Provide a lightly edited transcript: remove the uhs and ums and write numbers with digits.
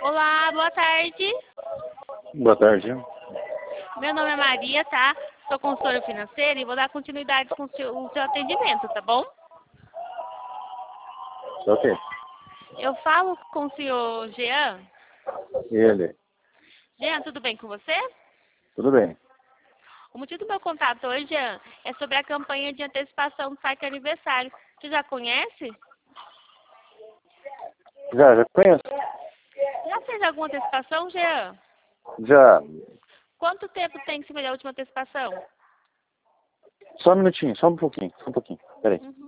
Olá, boa tarde. Boa tarde. Meu nome é Maria, tá? Sou consultora financeira e vou dar continuidade com o seu atendimento, tá bom? Ok. Eu falo com o senhor Jean. Ele. Jean, tudo bem com você? Tudo bem. O motivo do meu contato hoje, Jean, é sobre a campanha de antecipação do Parque Aniversário. Você já conhece? Já conheço? Já fez alguma antecipação, Jean? Já. Quanto tempo tem que se fazer a última antecipação? Só um minutinho, só um pouquinho. Peraí.